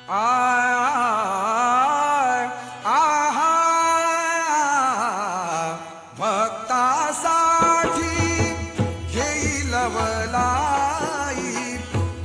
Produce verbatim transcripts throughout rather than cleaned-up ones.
I आहा भक्तासाठी घेईल वलाई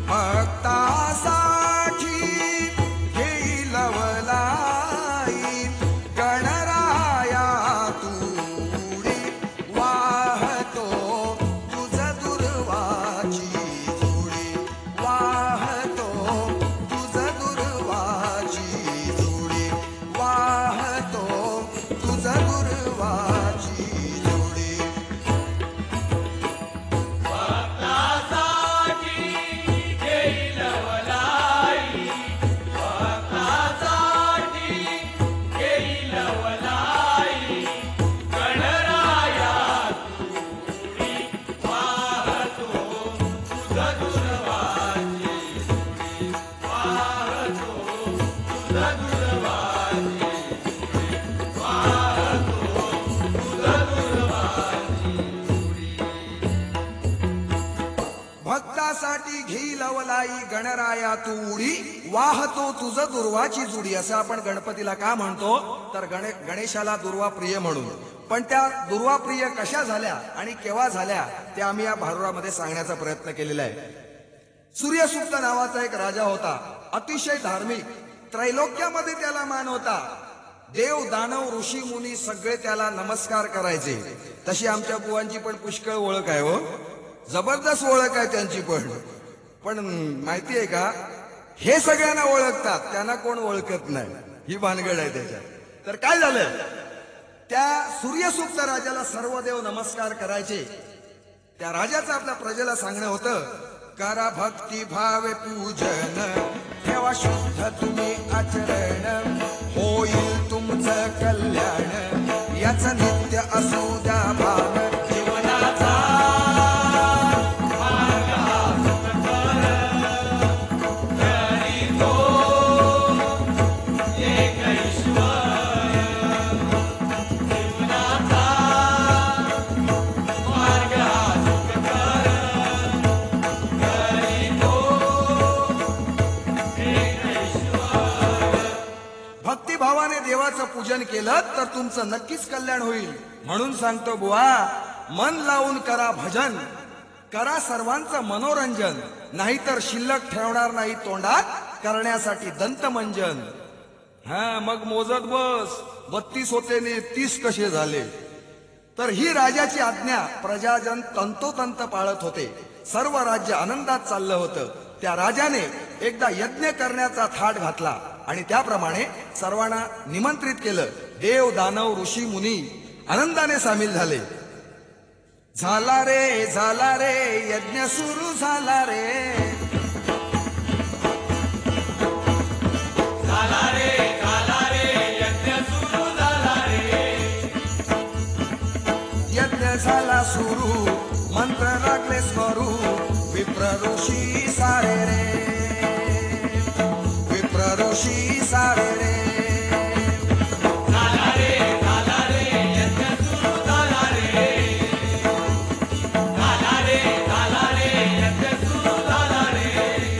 भक्तासाठी घेईल वलाई गणराया तुडी वाहतो तुझ दुर्वाची जोडी वाहतो तुझ दुर्वाची जोडी वाहतो तुझ दुर्वाची जोडी भक्तासाठी घेईल वलाई भक्तासाठी घेईल वलाई गणराया तुडी वाहतो तुझ दुर्वाची जोडी वाहतो तुझ दुर्वाची जोडी वाहतो तुझ दुर्वाची भक्तासाठी घेईल वलाई गणराया तू उडी वाहतो तुझ दुर्वाची जुडी असं आपण गणपतीला का म्हणतो तर गणे गणेशाला दुर्वा प्रिय म्हणून. पण त्या दुर्वा प्रिय कशा झाल्या आणि केव्हा झाल्या ते आम्ही या भारुडामध्ये सांगण्याचा प्रयत्न केलेला आहे. सूर्यसुप्त नावाचा एक राजा होता, अतिशय धार्मिक, त्रैलोक्यामध्ये त्याला मान होता. देव दानव ऋषी मुनी सगळे त्याला नमस्कार करायचे. तशी आमच्या बुवांची पण पुष्कळ ओळख आहे हो, जबरदस्त ओळख आहे त्यांची. पण पण माहिती आहे का, हे सगळ्यांना ओळखतात, त्यांना कोण ओळखत नाही, ही भानगड आहे त्याच्यात. तर काय झालं, त्या सूर्यसुप्त राजाला सर्व देव नमस्कार करायचे. त्या राजाचं आपल्या प्रजेला सांगणं होतं, करा भक्ती भावे पूजन, ठेवा शुद्ध तुम्ही आचरण, होईल तुमचं कल्याण, याच नित्य असू द्या भान जीवनाचा. भक्तिभावाने देवाचं पूजन केलं तर तुमचं नक्कीच कल्याण होईल. म्हणून सांगतो बुवा, मन लावून करा भजन, करा सर्वांचं मनोरंजन, नाहीतर शिल्लक ठेवणार नाही तोंडात करण्यासाठी दंतमंजन. हा मग मोजत बस, बत्तीस होते ने तीस कसे झाले. तर ही राजाची आज्ञा प्रजाजन तंतोतंत पाळत होते. सर्व राज्य आनंदात चाललं होतं. त्या राजाने एकदा यज्ञ करण्याचा थाट घातला आणि त्याप्रमाणे सर्वांना निमंत्रित केलं. देव दानव ऋषी मुनी आनंदाने सामील झाले. झाला रे झाला रे यज्ञ सुरू झाला रे, झाला रे झाला रे यज्ञ सुरू झाला रे. यज्ञ झाला सुरू, मंत्र लागले स्मरू, विप्र ऋषी सारे रे, विप्र ऋषी सारे रे. झाला रे झाला रे यज्ञ सुरू झाला रे. झाला रे झाला रे यज्ञ सुरू झाला रे.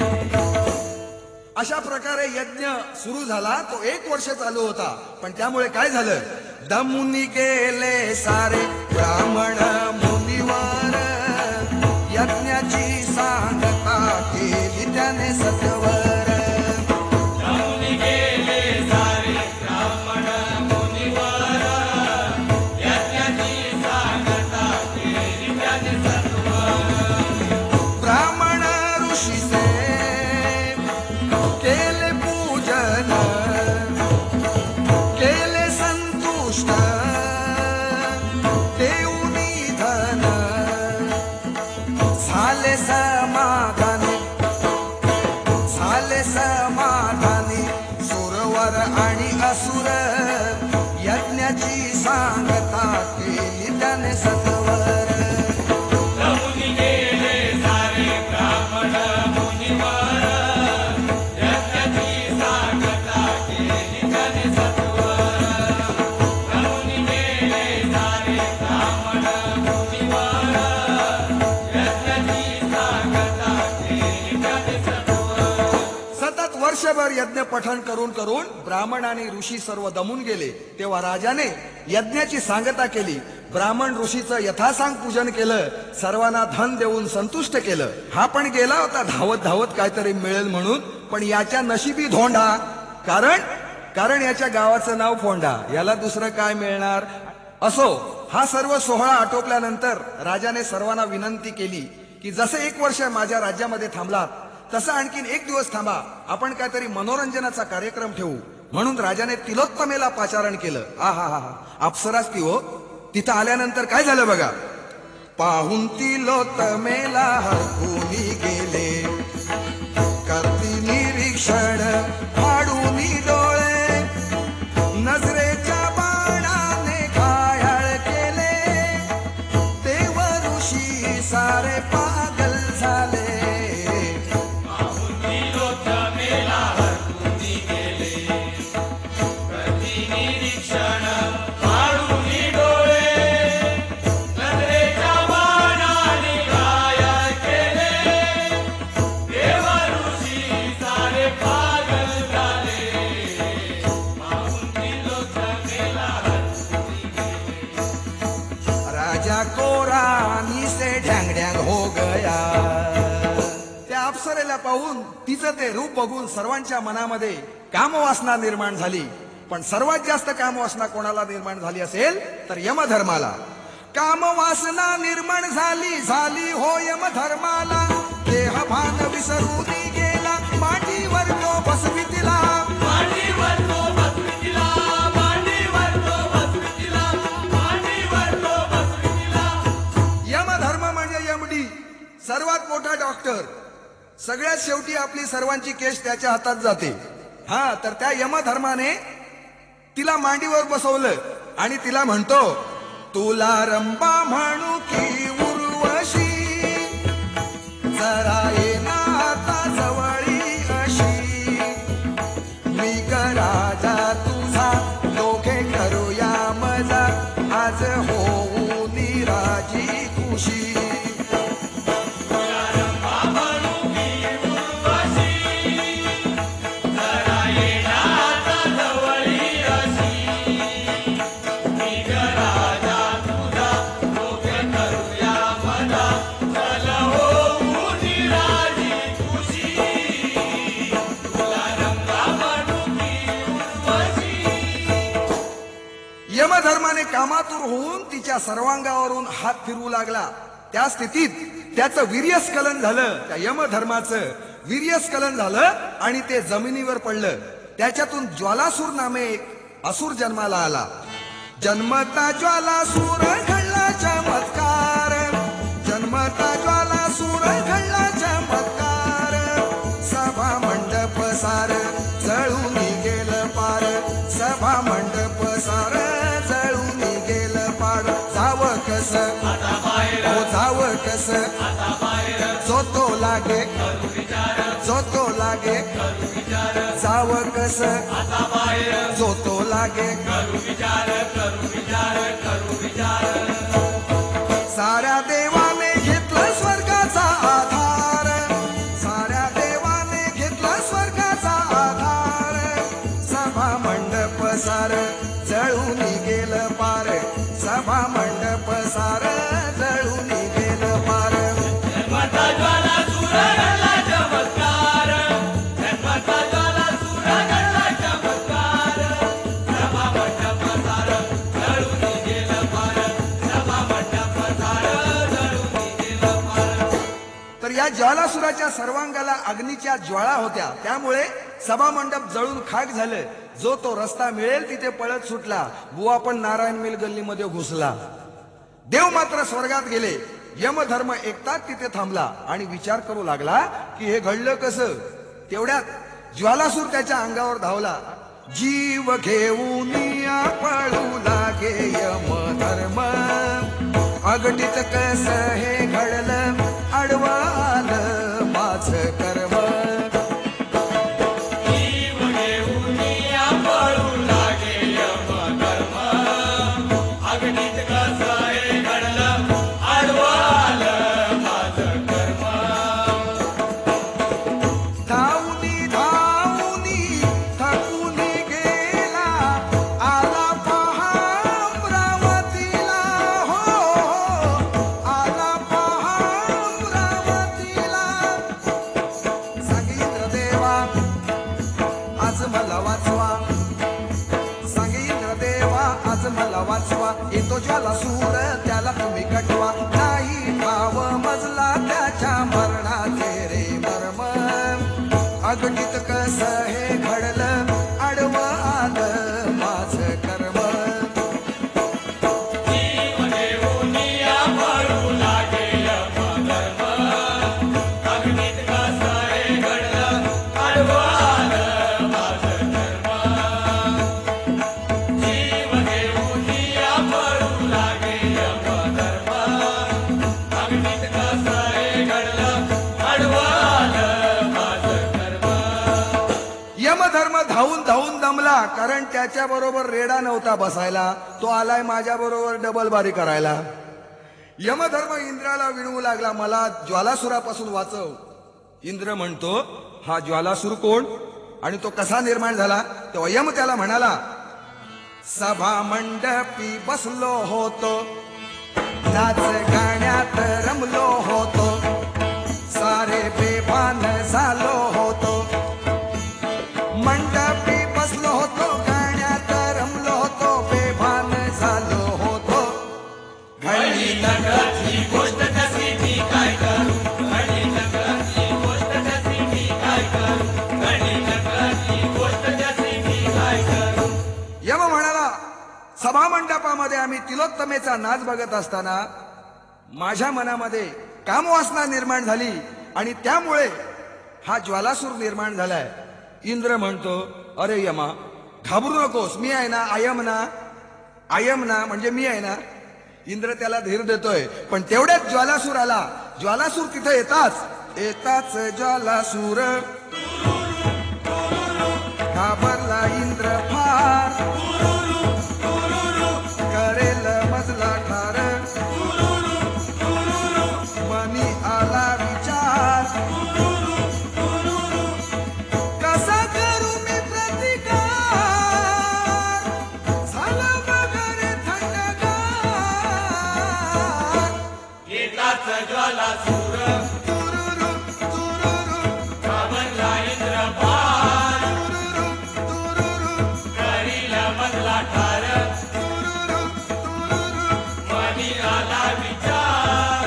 अशा प्रकारे यज्ञ सुरू झाला. तो एक वर्ष चालू होता. पण त्यामुळे काय झालं, दमुनी गेले सारे ब्राह्मण मुनीवर, यज्ञाची सांगता केली त्याने सत्वर. दमुनी गेले सारे ब्राह्मण मुनीवर, यज्ञाची सांगता केली त्याने सत्वर. ब्राह्मण ऋषीचे केले पूजन, केले संतुष्ट, देऊनी धन, झाले समाधानी, झाले समाधानी सुरवर आणि असुर, यज्ञाची सांगता केली त्याने सत्वर. दमुनी गेले सारे ब्राह्मण मुनीवर, यज्ञाची सांगता केली त्याने सत्वर. दमुनी गेले सारे ब्राह्मण मुनीवर, यज्ञाची सांगता केली त्याने सत्वर. वर्षभर यज्ञ पठण करून करून ब्राह्मण आणि ऋषी सर्व दमून गेले. तेव्हा राजाने यज्ञाची सांगता केली. ब्राह्मण ऋषीचं यथासांग पूजन केलं. सर्वांना धन देऊन संतुष्ट केलं. हा पण गेला होता धावत धावत काहीतरी मिळेल म्हणून, पण याच्या नशिबी धोंडा. कारण कारण याच्या गावाचं नाव फोंडा. याला दुसरं काय मिळणार. असो, हा सर्व सोहळा आटोपल्यानंतर राजाने सर्वांना विनंती केली की जसं एक वर्ष माझ्या राज्यामध्ये थांबलात तसं आणखीन एक दिवस थांबा. आपण काहीतरी मनोरंजनाचा कार्यक्रम ठेवू. म्हणून राजाने तिलोत्तमेला पाचारण केलं. आ हा हा अप्सराच ती हो. तिथं आल्यानंतर काय झालं बघा. पाहून तिलोत्तमेला हरखूनी गेले, करती निरीक्षण फाडून डोळे, नजरेच्या बाणाने घायाळ केले, देव ऋषी सारे पागल झाले. अप्सरेला पाहून तिचं ते रूप बघून सर्वांच्या मनामध्ये कामवासना निर्माण झाली. पण सर्वात जास्त कामवासना कोणाला निर्माण झाली असेल तर यमधर्माला. कामवासना निर्माण झाली झाली हो यमधर्माला. देहभान विसरून गेला, मांडीवर तो बसवितिला, मांडीवर तो बसवितिला, मांडीवर तो बसवितिला, मांडीवर तो बसवितिला. यमधर्म म्हणजे यमडी, सर्वात मोठा डॉक्टर. सगळ्यात शेवटी आपली सर्वांची केस त्याच्या हातात जाते. हा तर त्या यमधर्माने तिला मांडीवर बसवलं आणि तिला म्हणतो, तुला रंबा म्हणू की उर्वशी, जरा ये ना आता जवळी अशी, मी ग राजा तुझा, दोघे करूया मजा, आज होऊ निराजी खुशी. यमधर्माने कामातूर होऊन तिच्या सर्वांगावरून हात फिरवू लागला. त्या स्थितीत त्याचं वीर्यस्खलन झालं. त्या यमधर्माचं वीर्यस्खलन झालं आणि ते जमिनीवर पडलं. त्याच्यातून ज्वालासूर नामे एक असुर जन्माला आला. जन्मता ज्वालासूर घडला चमत्कार, जन्मता ज्वालासूर घडला चमत्कार, सभा मंडप सार जळून गेलं पार, सभा मंडप सार जळून गेलं पार. जाव कस हो जाव कस, जो तो लागे जो तो लागे, जाव कस जो तो लागे. साऱ्या देवाने घेतला स्वर्गाचा आधार, साऱ्या देवाने घेतला स्वर्गाचा आधार, सभा मंडप सार जळून गेलं पार, सभा मंडप सार जळून गेलं पार. जन्मता ज्वालासूर घडला चमत्कार, जन्मता ज्वालासूर घडला चमत्कार, सभा मंडप सार जळून गेलं पार, सभा मंडप सार जळून गेलं पार. तर या ज्वालासुराच्या सर्वांगाला अग्नीच्या ज्वाळा होत्या. त्यामुळे सभा मंडप जळून खाक झालं. जो तो रस्ता मिळेल तिथे पळत सुटला. बुवा पण नारायण मिल गल्लीमध्ये घुसला. देव मात्र स्वर्गात गेले. यमधर्म एकटाच तिथे थांबला आणि विचार करू लागला की हे घडलं कसं. तेवढ्यात ज्वालासूर त्याच्या अंगावर धावला. जीव घेऊन पळू लागे यमधर्म, अगटीत कस हे घडलं, आडवं आलं माझं कर्म. धावूनी धावूनी तो ज्वालासूर त्याला तुम्ही कटवा, नाही ठाव मजला त्याच्या मरणाचे रे मर्म. अगणित कस हे घडलं, आडवं आलं माझं कर्म. जीव देऊन या पळू लागे यमधर्म. अग्नीत कसं हे घडलं, आडवं आलं माझं कर्म. जीव देऊन या पळू लागे यमधर्म. अग्नीत कसं हे घडलं, आडवं आलं माझं कर्म. यमधर्म धावून धावून दमला, कारण त्याच्या बरोबर रेडा नव्हता बसायला. तो आलाय माझ्या बरोबर डबल बारी करायला. यमधर्म इंद्राला विणवू लागला, मला ज्वालासुरापासून वाचव. इंद्र म्हणतो, हा ज्वालासूर कोण आणि तो कसा निर्माण झाला? तेव्हा यम त्याला म्हणाला, सभा मंडपी बसलो होतो, नाच गाण्यात रमलो होतो, सारे बेभान झालो होतो. मंडपी बसलो होतो, गाण्यात रमलो होतो, बेभान झालो होतो. घडली नकळतली गोष्ट कशी मी काय करू, घडली नकळतली गोष्ट कशी मी काय करू, घडली नकळतली गोष्ट कशी मी काय करू. यम म्हणाला, सभा मंडपामध्ये आम्ही तिलोत्तमेचा नाच बघत असताना माझ्या मनामध्ये कामवासना निर्माण झाली आणि त्यामुळे हा ज्वालासूर निर्माण झालाय. इंद्र म्हणतो, अरे यमा घाबरू नकोस, मी आहे ना, आयम ना, आयम ना म्हणजे मी आहे ना. इंद्र त्याला धीर देतोय, पण तेवढ्याच ज्वालासूर आला. ज्वालासूर तिथे येताच येताच ज्वालासूर घाबरला इंद्र फार, करेल मजला ठार, मनी आला विचार, कसा करू मी प्रतिकार, झाला वगैरे थंडगार. येताच ज्वालासूर तुरुरु, तुरुरु, घाबरला इंद्र फार, तुरुरु, करील मजला ठार, तुरुरु, तुरुरु, मनी आला विचार.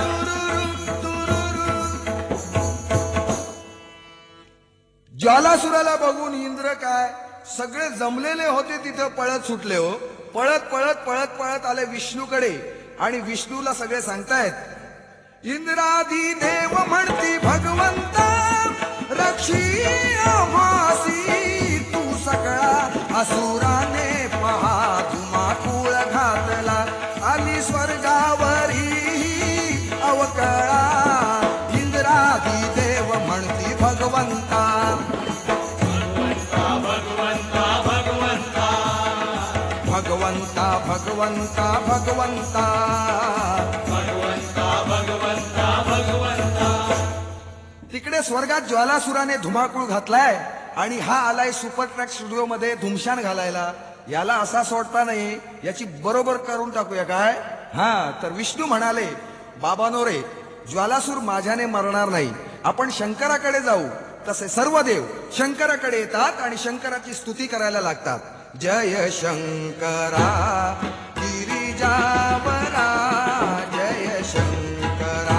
ज्वालासुराला बघून इंद्र काय सगळे जमलेले होते तिथं पळत सुटले हो. पळत पळत पळत पळत आले विष्णूकडे आणि विष्णूला सगळे सांगतायत, इंद्रादी देव म्हणती भगवंता, रक्षी आम्हासी तू सगळा, असुराने पहा धुमाकूळ घातला, आली स्वर्गावरी अवकळा. इंद्रादी देव म्हणती भगवंता, भगवंता भगवंता भगवंता भगवंता भगवंता. भगवंता भगवंता भगवंता. तिकडे स्वर्गात ज्वालासुराने धुमाकूळ घातलाय आणि हा आलाय सुपर ट्रॅक स्टुडिओ मध्ये धुमशान घालायला. याला असा सोडता नाही, याची बरोबर करून टाकूया काय. हा तर विष्णू म्हणाले, बाबानो रे, ज्वालासूर माझ्याने मरणार नाही, आपण शंकराकडे जाऊ. तसे सर्व देव शंकराकडे येतात आणि शंकराची स्तुती करायला लागतात. जय शंकरा गिरिजावरा, जय शंकरा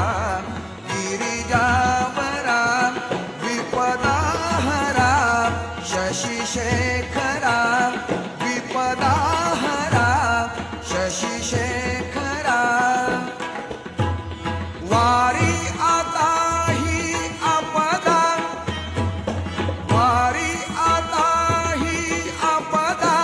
गिरिजावरा, विपदाहरा शशिशेखरा, विपदाहरा शशिशेखरा. वारी आता ही आपदा, वारी आता ही आपदा,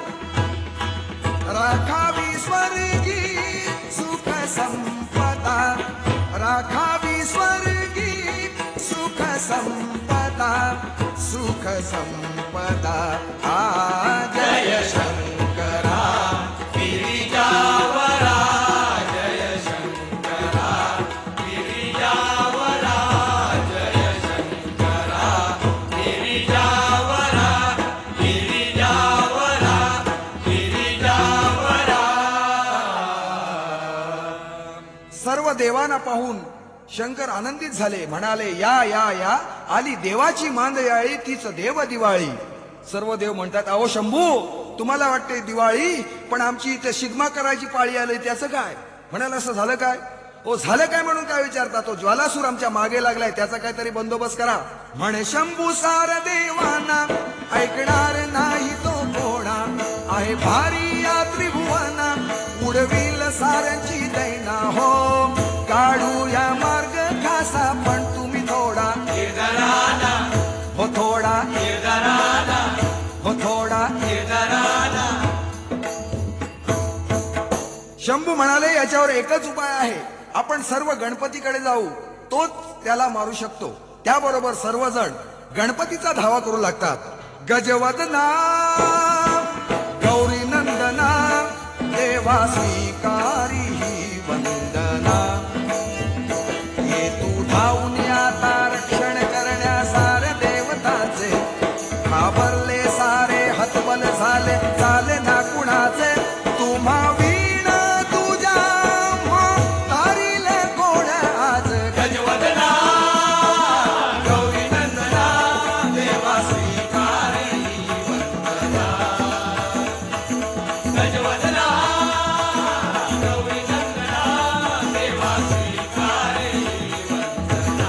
राखावी स्वर्गी सुख संपदा, राखावी स्वर्गी सुख संपदा, सुख संपदा. आ जय शंकरा गिरिजावरा, जय शंकरा गिरिजावरा, जय शंकरा गिरिजावरा, गिरिजावरा गिरिजावरा. सर्व देवांना पाहून शंकर आनंदित झाले, म्हणाले, या या या, आली देवाची मांद याळी, तीच देव दिवाळी. सर्व देव म्हणतात, अहो शंभू, तुम्हाला वाटते दिवाळी, पण आमची इथे शिगमा करायची पाळी आली, त्याचं काय? म्हणाल असं झालं काय? ओ झालं काय म्हणून काय विचारता? तो ज्वालासूर आमच्या मागे लागलाय, त्याचा काहीतरी बंदोबस्त करा. म्हणे शंभू सार देवाना ऐकणार नाही तो कोणा, आहे भारी या त्रिभुवना उडविल साऱ्यांची दैना. हो काढूया मार्ग खासा, पण तुम्ही थोडा निर्धाराला हो थोडा निर्धाराला हो थोडा. निर्धाराला शंभू म्हणाले याच्यावर एकच उपाय आहे, आपण सर्व गणपतीकडे जाऊ, तोच त्याला मारू शकतो. त्याबरोबर सर्वजण गणपतीचा धावा करू लागतात. गजवदना गौरी नंदना देवा स्वीकारी ही वंदना. ये तू धावून आता रक्षण करण्या सारे देवताचे, घाबरले सारे हतबल झाले झाले ना कुणाचे. तुम्हा वीण तुझ्या तारीले कोण आज. गजवदना गौरी नंदना देवा स्वीकारे वंदना. गजवदना गौरी नंदना देवा स्वीकारे वंदना.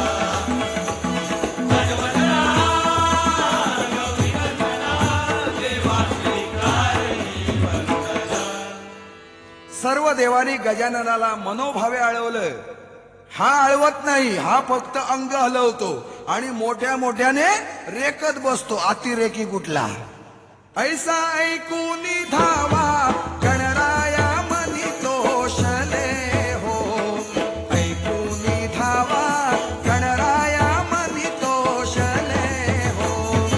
गजवदना गौरी नंदना देवा स्वीकारे वंदना. सर्व देवानी गजाननाला मनोभावे आळवलं. हा आळवत नाही, हा फक्त अंग हलवतो आणि मोठ्या मोठ्याने रेकत बसतो. अतिरेकी कुठला? ऐसा ऐकून धावा गणराया मनी तोषले. हो ऐकून धावा गणराया मनी तोषले. हो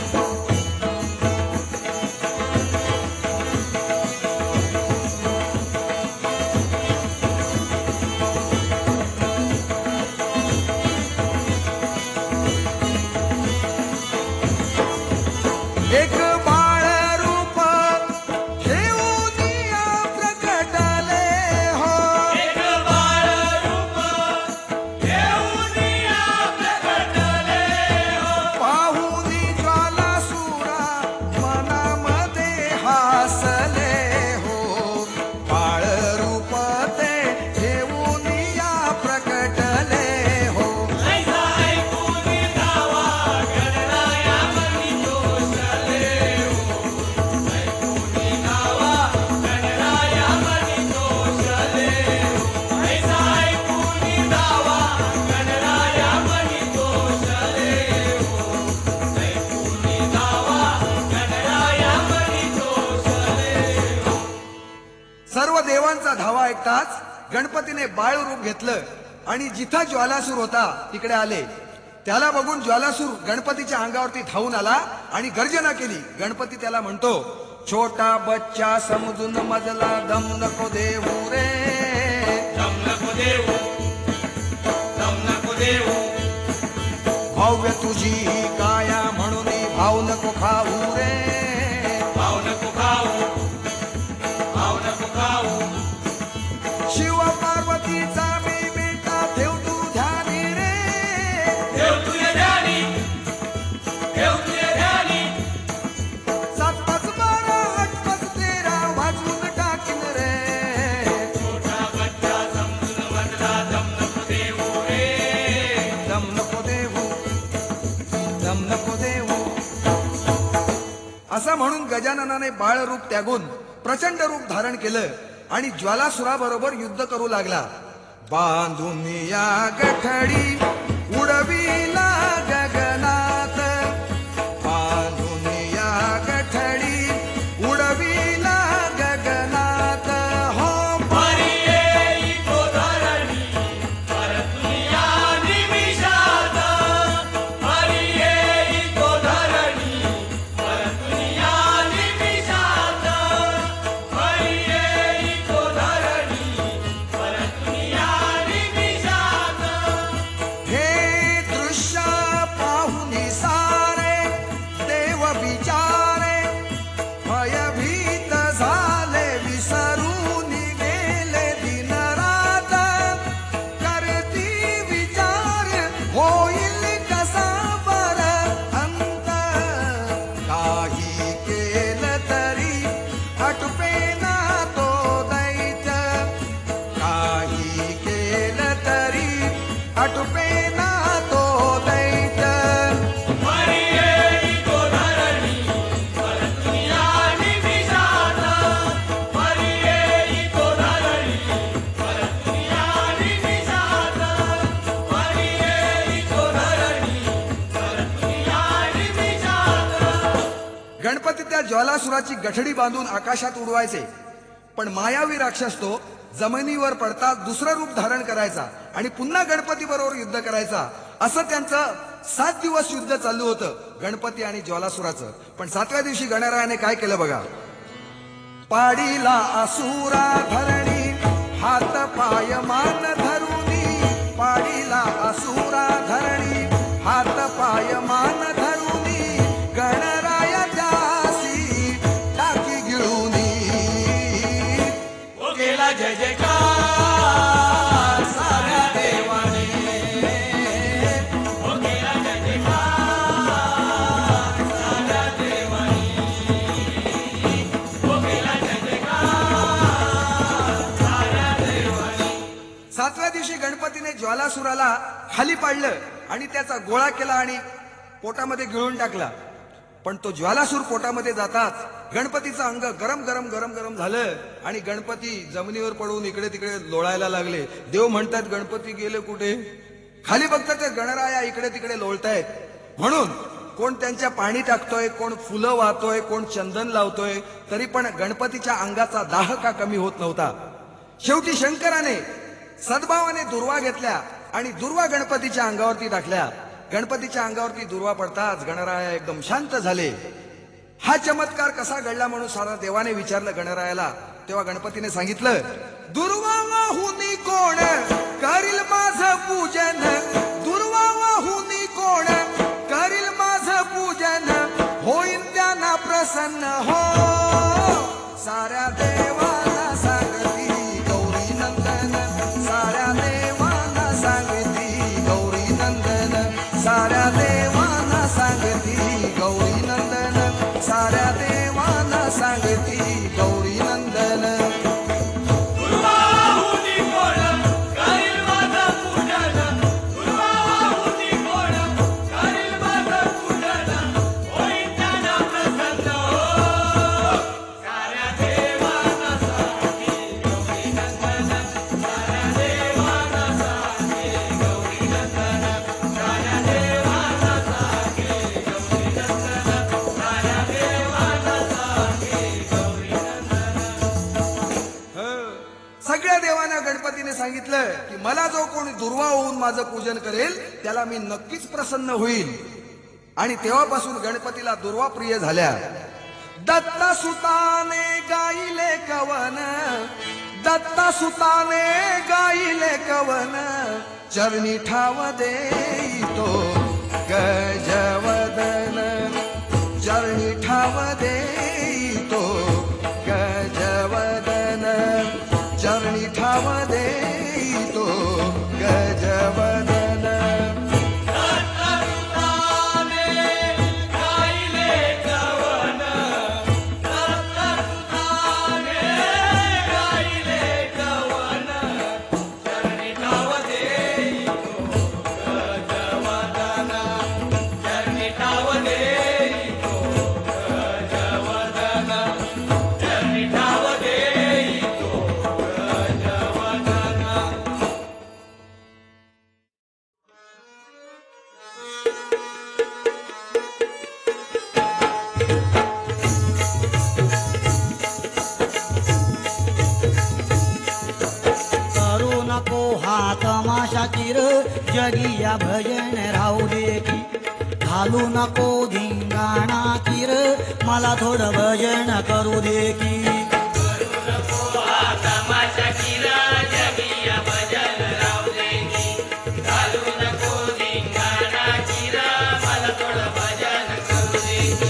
एक बाळ रूप घेऊन या प्रकटले. हो एक बाळ रूप घेऊन या प्रकटले. हो पाहून ज्वालासुरा मनामध्ये हासले. हो बाळ रूप ते घेऊन या प्रकटले. हो ऐसा ऐकून धावा गणराया मनी तोषले. हो ऐकून धावा गणराया मनी तोषले. हो ऐसा ऐकून धावा गणराया मनी तोषले. हो ऐकून धावा गणराया मनी तोषले. सर्व देवांचा धावा ऐकताच गणपतीने बाळ रूप घेतलं आणि जिथं ज्वालासूर होता तिकडे आले. त्याला बघून ज्वालासूर गणपतीच्या अंगावरती धावून आला आणि गर्जना केली. गणपती त्याला म्हणतो, छोटा बच्चा समजून मजला दम नको देऊ रे. दम नको देऊ दम नको देऊ. भव्य तुझी ही काया म्हणून भाव नको खाऊ रे. भाव नको खाऊ भाव नको खाऊ. शिव पार्वतीचा मी बेटा ठेव तू ध्यानी रे. ठेव तुझ्या ध्यानी ठेव तुझ्या ध्यानी. सात पाच बारा आठ पाच तेरा वाजवून टाकीन रे. छोटा बच्चा समजून म्हणला दम नको देऊ रे. दम नको देऊ दम नको देऊ. असं म्हणून गजाननाने बाळ रूप त्यागून प्रचंड रूप धारण केलं आणि ज्वालासुराबरोबर युद्ध करू लागला. बांधून या गठडी उडविला गगनात. बांधून या गठडी उडविला गगनात. हो हरी येई तो धरणी परतुनिया निमिषात. हरी येई तो धरणी परतुनिया निमिषात. हरी येई तो धरणी परतुनिया निमिषात. हे दृश्य गणपती त्या ज्वालासुराची गठडी बांधून आकाशात उडवायचे. पण मायावी राक्षस तो जमिनीवर पडता दुसरं रूप धारण करायचा आणि पुन्हा गणपती बरोबर युद्ध करायचा. असं त्यांचं सात दिवस युद्ध चालू होतं गणपती आणि ज्वालासुराचं. पण सातव्या दिवशी गणरायाने काय केलं बघा. पाडीला असुरा धरणी हात पाय मान धरुनी, पाडीला असुरा धरणी हात पाय मान धरुनी, गणराया त्यासी टाकी गिळूनी. ओ गेला जय जयकार साऱ्या देवाने, ओ गेला जय जयकार साऱ्या देवाने, ओ गेला जय जयकार साऱ्या देवाने. सातव्या दिवशी गणपतीने ज्वालासुराला खाली पाडलं आणि त्याचा गोळा केला आणि पोटामध्ये गिळून टाकला. पण तो ज्वालासूर पोटामध्ये जाताच गणपतीचं अंग गरम गरम गरम गरम झालं आणि गणपती जमिनीवर पडून इकडे तिकडे लोळायला लागले. देव म्हणतात गणपती गेले कुठे. खाली बघतात ते गणराया इकडे तिकडे लोळतायत. म्हणून कोण त्यांच्या पाणी टाकतोय, कोण फुलं वाहतोय, कोण चंदन लावतोय, तरी पण गणपतीच्या अंगाचा दाह का कमी होत नव्हता. शेवटी शंकराने सद्भावाने दुर्वा घेतल्या आणि दुर्वा गणपतीच्या अंगावरती टाकल्या. गणपतीच्या अंगावरती दुर्वा पडताच गणराया एकदम शांत झाले. हा चमत्कार कसा घडला म्हणून सारा देवाने विचारलं गणरायाला. तेव्हा गणपतीने सांगितलं, दुर्वा वाहुनी कोण करील माझं पूजन, दुर्वा वाहुनी कोण करील माझं पूजन, होईन त्यांना प्रसन्न हो. साऱ्या देवाला सांगती गौरी नंदन, साऱ्या देवाला सांगती गौरी नंदन, साऱ्या देवाला सांगती गौरी नंदन, साऱ्या देवाला सांगती गौरी नंदन. दुर्वाहुनी कोण करील माझं पूजन, दुर्वाहुनी कोण करील माझं पूजन, होईन त्यांना प्रसन्न हो. साऱ्या देवाला सांगती गौरी नंदन, साऱ्या देवाला सांगती गौरी नंदन, साऱ्या देवाला सांगती गौरी नंदन, साऱ्या देवाला सांगती गौरी नंदन. सगळ्या देवांना गणपतीने सांगितलं की मला जो कोणी दुर्वा होऊन माझं पूजन करेल त्याला मी नक्कीच प्रसन्न होईल. आणि तेव्हापासून गणपतीला दुर्वा प्रिय झाल्या. दत्ता सुताने गाईले कवन, दत्ता सुताने गाईले कवन, चरणी ठाव देईतो गजवदन, चरणी ठाव देईतो गजवदन, चरणी ठाव देईतो गजवदन. दत्ता सुताने गाईले कवन, दत्ता सुताने गाईले कवन, चरणी ठाव देईतो गजवदन, चरणी ठाव देईतो गजवदन, चरणी ठाव देईतो गजवदन. करू नको हा तमाशा चिर जगिया भजन राहू दे की, घालू नको धिंगाणा चिर मला थोडं भजन करू दे की. तमाशा किरा जगिया भजन राहू दे की, घालू नको धिंगाणा किरा मला थोडं भजन करू दे की.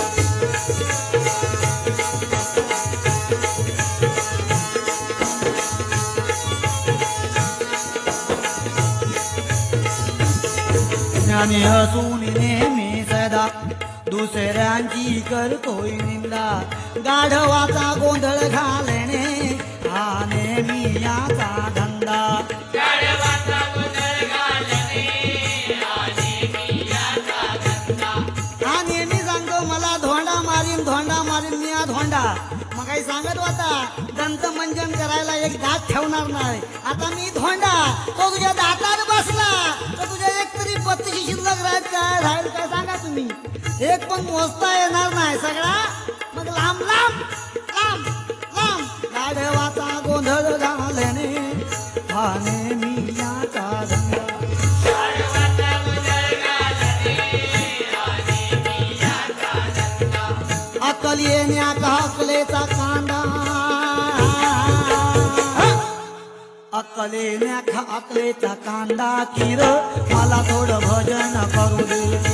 ज्ञानी हसून नेहमी सदा दुसऱ्यांची करतोय निंदा, गाढवाचा गोंधळ घालणे हा नेहमी याचा धंदा. गाढवाचा गोंधळ घालणे हा नेहमी याचा धंदा. हा नेहमी सांगतो मला धोंडा मारीन धोंडा मारीन मी हा धोंडा. मग काही सांगत होता दंत मंजन करायला एक दात ठेवणार नाही. आता मी धोंडा तो तुझ्या दातात बसला तर तुझ्या एक तरी बत्तीस शिल्लक राहत काय राहील काय सांगा तुम्ही. एक पण मोजता येणार नाही. सगळा मग लांब लांब लांब लांब लाडवाचा गोंधळ घालणे हाने मी याचा रंगा अकल येण्या काकलेचा कांदा अकल येण्या खाकलेचा कांदा किर मला थोडं भजन करू दे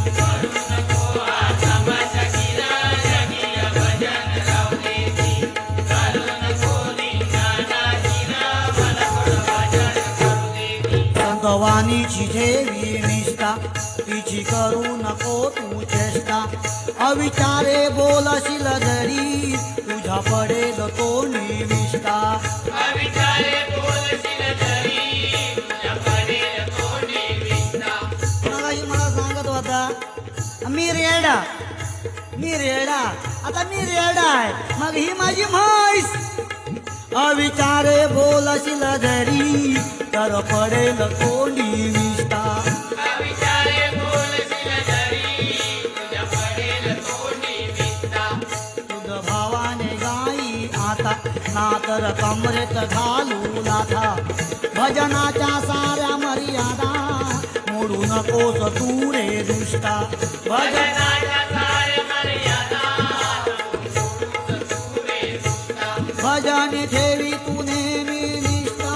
भवानीची ठेवी निष्ठा तिची करू नको तू चेष्टा अविचारे बोलशील जरी तुझ्या पडेल तो निविष्टा अविचारे बोलशील जरी तुझ्या पडेल तो निविष्टा. मगाशी मला सांगत होता मी रेडा मी रेडा आता मी रेडा आहे मग ही माझी म्हैस अविचारे बोलशील जरी तर पडेल कोणी विष्टा अविचारे बोलशील जरी तुझ्या पडेल तो निविष्टा. तुझ भावाने गाई आता ना तर कमरेत घालू लाथा भजनाच्या साऱ्या मर्यादा मोडू नकोस तू रे दुष्टा भजन भजनाच्या साऱ्या मर्यादा सोडून तू रे दुष्टा. भजन ठेवी तू नेहमी निष्ठा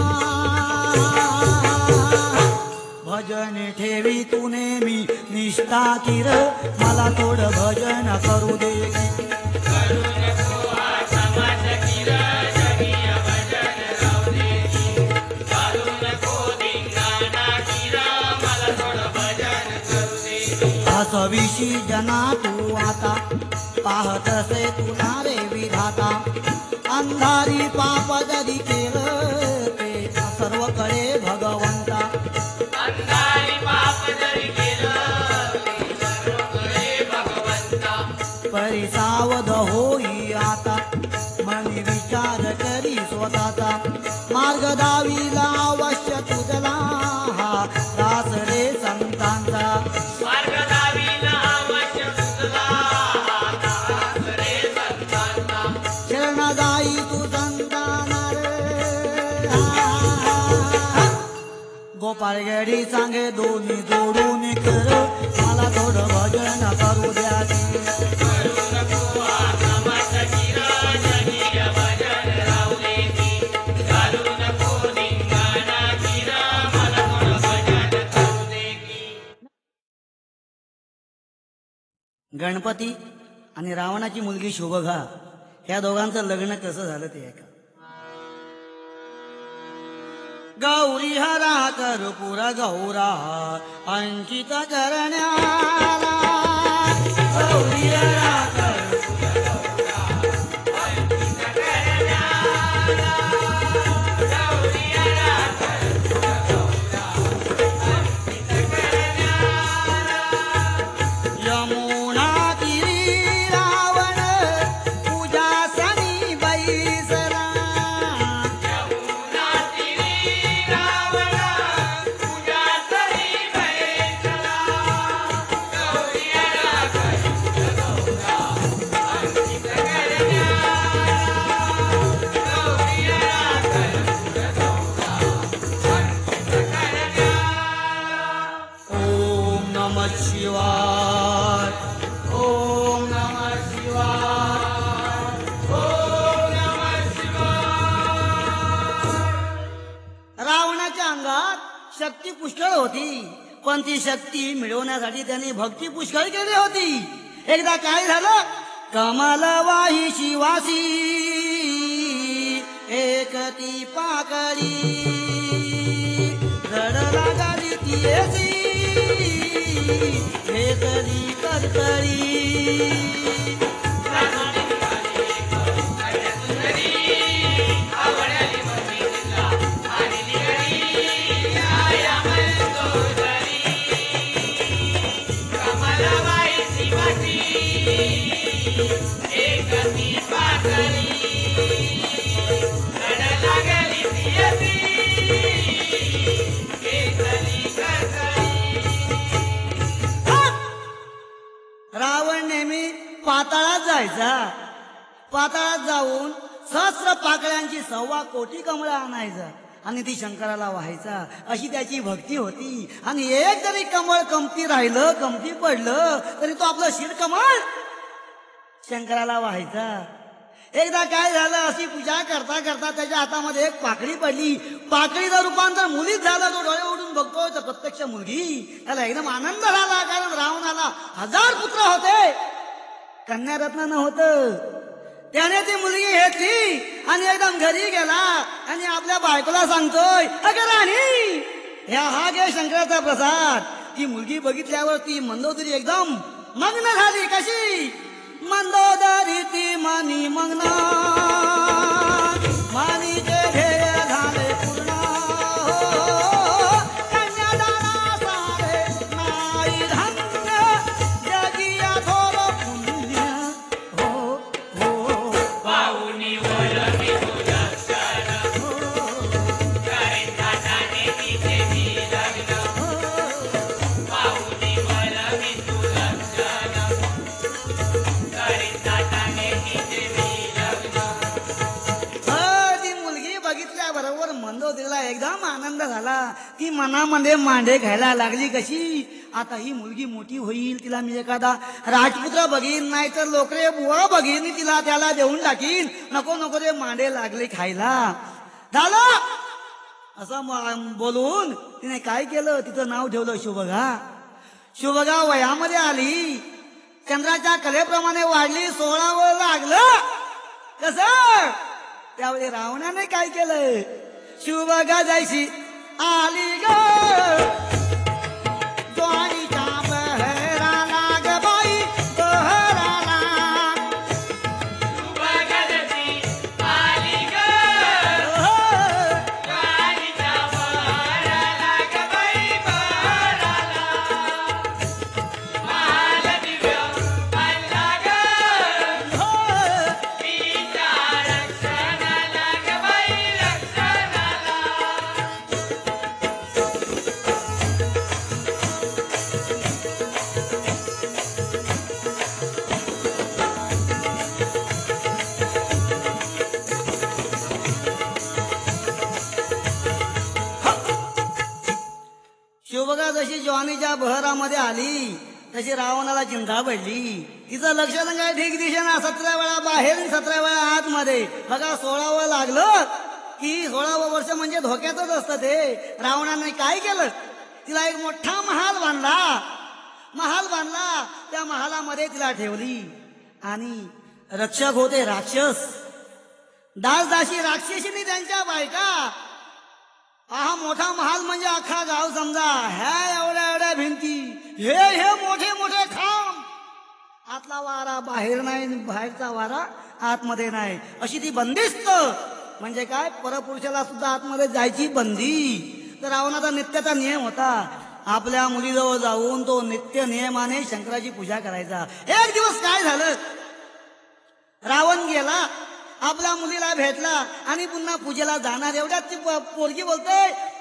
भजन ठेवी तू नेहमी निष्ठा किर मला थोडं भजन करू दे करू नको हा तमाशा किर जगी भजन राहू दे. चालू नको धिंगाणा किर मला थोडं भजन करू दे. असविशी जना तू आता पाहत असे तुला रे विधाता अंधारी पाप जरी केलं ते सर्वकडे भगवंता अंधारी पाप जरी केलं ते सर्वकडे भगवंता. परिसावध होई आता मनी विचार करी स्वतःचा मार्ग दावीला अवश्य तुझला हा दास रे संतांचा मार्ग दावीला अवश्य तुझला हा दास रे संतांचा. शरण जाई तू संताना रे गोपाळ गडी सांगे दोन्ही जोडून कर मला थोडं भजन करू द्या करू नको हा तमाशा किर जगी भजन राहू दे. चालू नको धिंगाणा किर मला थोडं भजन करू दे. गणपती आणि रावणाची मुलगी शोभगा या दोघांचं लग्न कसं झालं ते ऐका गौरी हरा कर्पूर गौरा अंकित करण्याला गौरी हरा कर्पूर गौरा अंकित करण्याला गौरी हरा कर्पूर गौरा अंकित करण्याला. यमुना तिरी रावण पूजा सनी बैसला यमुना तिरी रावण पूजा सरी बैसला. गौरी हरा कर्पूर गौरा अंकित करण्याला. गौरी हरा कर्पूर गौरा अंकित करण्याला. ओम नमः शिवाय ओम नमः शिवाय. ओम नमः शिवाय. रावणाच्या अंगात शक्ती पुष्कळ होती पण ती शक्ती मिळवण्यासाठी त्यांनी भक्ती पुष्कळ केली होती. एकदा काय झालं कमलवाही शिवासी एक ती पाकळी रड लागली ती एसी भेटली करतळी आवडली मती तिला आणि निगडी आया मन दोदरी. कमलबाई शिवाची एक ती पाकळी रड लागली ती अशी केसरी करतळी. रावणने पाताळात जायचा. पाताळात जाऊन सहस्र पाकळ्यांची सव्वा कोटी कमळं आणायचं आणि ती शंकराला व्हायचा. अशी त्याची भक्ती होती. आणि एक जरी कमळ कमती राहिलं, कमती पडलं, तरी तो आपलं शिरकमळ शंकराला व्हायचा. एकदा काय झालं, अशी पूजा करता करता त्याच्या हातामध्ये एक पाकळी पडली. पाकळीचं रूपांतर मुलीत झालं. तो डोळे उडून बघतोय तर प्रत्यक्ष मुलगी. त्याला एकदम आनंद झाला, कारण रावणाला हजार पुत्र होते, कन्यारत्न नव्हतं. त्याने ती मुलगी घेतली आणि एकदम घरी गेला आणि आपल्या बायकोला सांगतोय, अगं राणी, ह्या हा घे शंकराचा प्रसाद. ती मुलगी बघितल्यावर ती मंदोदरी एकदम मग्न झाली. कशी मंदोदरी ती मानी मग्न, मानीचे ध्येय झाले पूर्ण. हो, कन्यादाना सारे नाही धन्य, जगिया थोर पुण्य. हो हो पाहुणी वळवी सुदर्शन, करीत हाताने तिचे मी लग्न. पाहुणी वळवी सुदर्शन, करीत हाताने तिचे मी लग्न. अ, ती मुलगी बघितल्याबरोबर मंदोदरीला एकदम आनंद झाला. ती मनामध्ये मांडे घ्यायला लागली. कशी, आता ही मुलगी मोठी होईल, तिला मी एखादा राजपुत्र बघीन, नाहीतर लोकरे बुवा बघीन, तिला त्याला देऊन टाकीन. नको नको रे मांडे लागले खायला. झालं असं म- बोलून तिने काय केलं, तिचं नाव ठेवलं शुभगा. शुभगा वयामध्ये आली, चंद्राच्या कलेप्रमाणे वाढली, सोळावं लागलं. कसं, त्यावेळी रावणाने काय केलं, शुभगा जायची आली ग ज्वारीच्या बहराला ग बाई, बहराला. शुभगती आली ग, गाडीच्या बहराला ग बाई, बहराला. महाल दिव्य आणला ग, तिच्या रक्षणाला ग बाई, रक्षणाला. शुभगा जशी ज्वानीच्या बहरामध्ये आली, तशी रावणाला चिंता पडली. तिचं लक्ष काय ठीक दिशेना, सतरा वेळा बाहेर आणि सतरा वेळा आतमध्ये. बघा, सोळावं लागलं की सोळावं वर्ष म्हणजे धोक्यातच असतं ते. रावणाने काय केलं, तिला एक मोठा महाल बांधला. महाल बांधला, त्या महालामध्ये तिला ठेवली. आणि रक्षक होते राक्षस, दासदासी राक्षसीने त्यांच्या बायका. हा मोठा महाल म्हणजे अख्खा गाव समजा. ह्या एवढ्या एवढ्या भिंती, हे हे मोठे मोठे खांब, आतला वारा बाहेर नाही, बाहेरचा वारा आतमध्ये नाही, अशी ती बंदिस्त. म्हणजे काय, परपुरुषाला सुद्धा आतमध्ये जायची बंदी. तर रावणाचा नित्याचा नियम होता, आपल्या मुलीजवळ जाऊन तो नित्य नियमाने शंकराची पूजा करायचा. एक दिवस काय झालं, रावण गेला, आपल्या मुलीला भेटला आणि पुन्हा पूजेला जाणार. एवढ्यात ती प- पोरगी बोलते,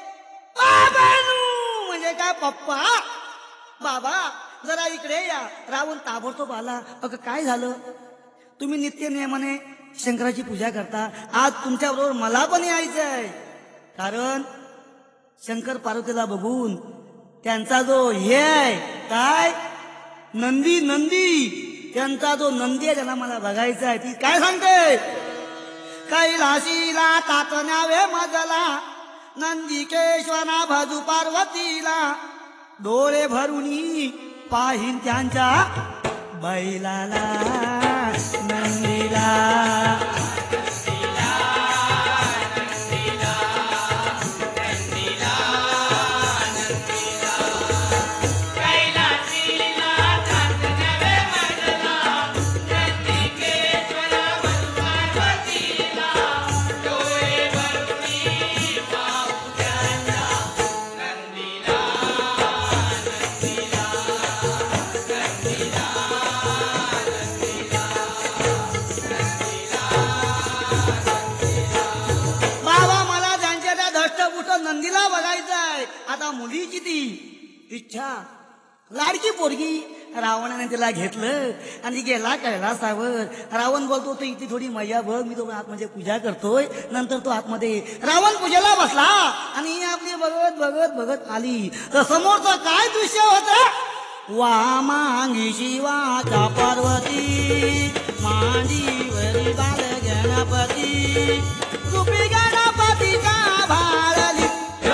बाबानू, म्हणजे काय, पप्पा, बाबा जरा इकडे या. रावण ताबडतोब आला. अगं काय झालं, तुम्ही नित्य नियमाने शंकराची पूजा करता, आज तुमच्या बरोबर मला पण यायचंय. कारण शंकर पार्वतीला बघून त्यांचा जो हे आहे काय, नंदी नंदी त्यांचा जो नंदी आहे, त्याला मला बघायचा आहे. ती काय सांगते, कैलाशीला तात न्यावे मजला, नंदिकेश्वरा भाजू पार्वतीला, डोळे भरुनी पाहिन त्यांच्या बैलाला, नंदीला. नंदीला बघायचंय. आता मुलीची ती इच्छा, लाडकी पोरगी, रावणाने तिला घेतलं आणि गेला कैलासावर. रावण बोलतो तू इथे थोडी मजा बघ, मी तो आतमध्ये पूजा करतोय. नंतर तो आतमध्ये रावण पूजेला बसला आणि ही आपली बघत बघत बघत आली तर समोरचं काय दृश्य होतं. वामांगी शिवाचा पार्वती, मांडीवरी बाल गणपती, रूपी गणपतीचा भाळली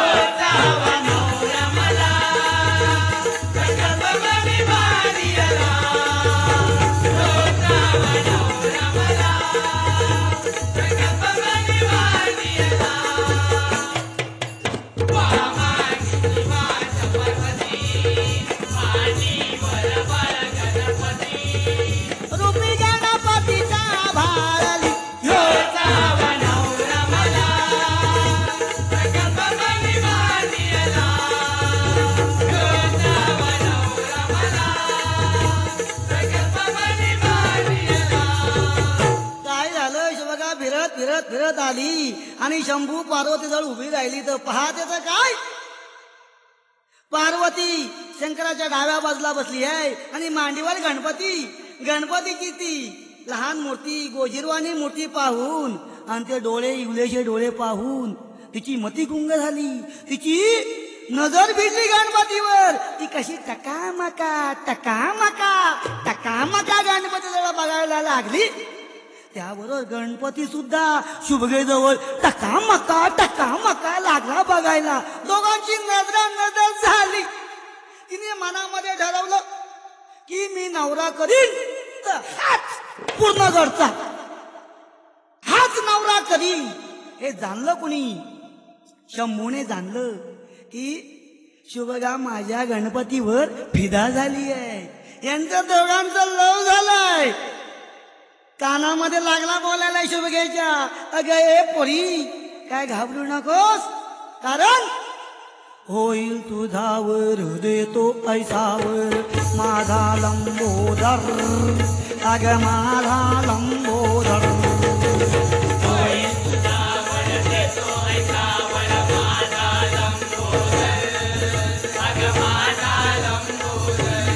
फिरत फिरत आली आणि शंभू पार्वती जवळ उभी राहिली तर पाहते तर काय, पार्वती शंकराच्या डाव्या बाजूला बसली आहे आणि मांडीवर गणपती. गणपतीची ती लहान मूर्ती गोजीरवाणी मूर्ती पाहून आणि ते डोळे इवलेचे डोळे पाहून तिची मती गुंग झाली. तिची नजर भिडली गणपतीवर. ती कशी टकामका टकामका टकामका गणपती जवळ बघायला लागली. त्याबरोबर गणपती सुद्धा शुभगे जवळ टकामका टकामका लागला बघायला. दोघांची नजरा नजर झाली. तिने मनामध्ये ठरवलं की मी नवरा करीन तर हाच पूर्ण घडचा, हाच नवरा करीन. हे जाणलं कुणी? शंभूने जाणलं की शुभगा माझ्या गणपतीवर फिदा झाली आहे. यांचं दोघांचं लव झालंय. कानामध्ये लागला बोलायला शुभगेच्या, अगं ए पोरी काय घाबरू नकोस, कारण होईल तुझावर देतो ऐसावर माझा लंबोदर, अग माझा लंबोदर. होईल तुझावर देतो ऐसावर माझा लंबोदर, अग माझा लंबोदर.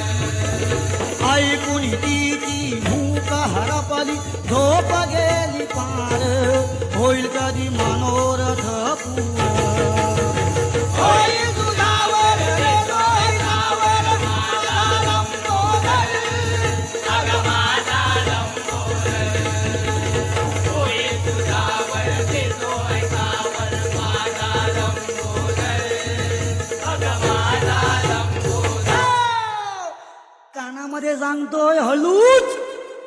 ऐकून तिची भूक हरपली, झोप गेली पार, होईल कधी मनोरथ पूर्ण. होईल तुझावर देतो ऐसावर माझा लंबोदर, अग माझा लंबोदर. होईल तुझावर देतो ऐसावर माझा लंबोदर, अग माझा लंबोदर. कानामध्ये सांगतोय हळूच.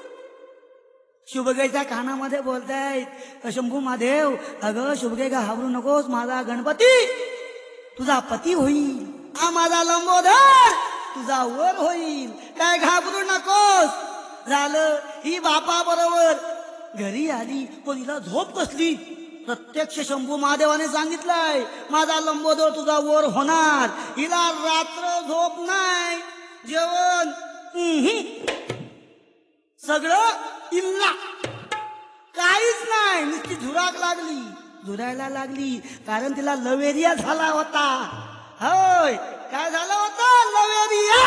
शुभगेच्या कानामध्ये बोलतायत शंभू महादेव, अगं शुभगे का घाबरू नकोस, माझा गणपती तुझा पती होईल, हा माझा लंबोदर तुझा वर होईल, काय घाबरू नकोस. झालं. ही बापा बरोबर घरी आली पण हिला झोप कसली. प्रत्यक्ष शंभू महादेवाने सांगितलंय माझा लंबोदर तुझा वर होणार. हिला रात्र झोप नाही, जेवण सगळं इल्ला, काहीच नाही. नुसती झुराक लागली, झुरायला लागली कारण तिला लवेरिया झाला होता. होय, काय झालं होतं? लवेरिया.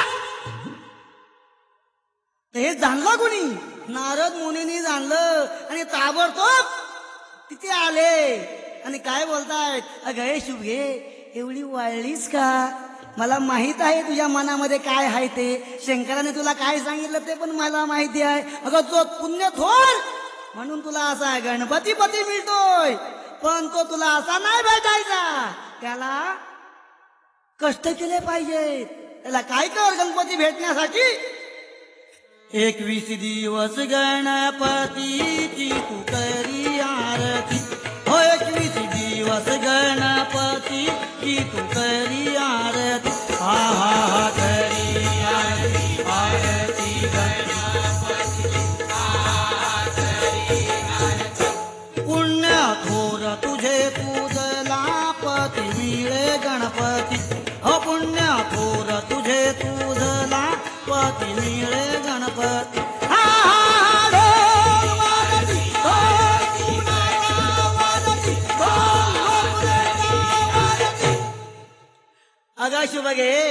हे जाणलं कोणी? नारद मुनींनी जाणलं आणि ताबडतोब तिथे आले आणि काय बोलतायत, अगं हे शुभगे एवढी वाळलीस का? मला माहित आहे तुझ्या मनामध्ये काय आहे ते. शंकराने तुला काय सांगितलं ते पण मला माहिती आहे. अगं तो पुण्य थोर म्हणून तुला असा गणपती पती मिळतोय, पण तो तुला असा नाही भेटायचा. त्याला कष्ट केले पाहिजे. त्याला काय कर गणपती भेटण्यासाठी. एकवीस दिवस गणपतीची तू करी आरती, हो एकवीस दिवस गणपतीची तू करी आरती. हा हा हा करी आरती, आरती गणपती, आ करी आरती. पुण्य थोर तुझे पूजला पती मिळे गणपती, हो पुण्य थोर तुझे पूजला पती मिळे गणपती. हा हा ढोल वाजती, ढोल पुण्याला वाजती, ढोल गोकुळाला वाजती. अगं शुभगे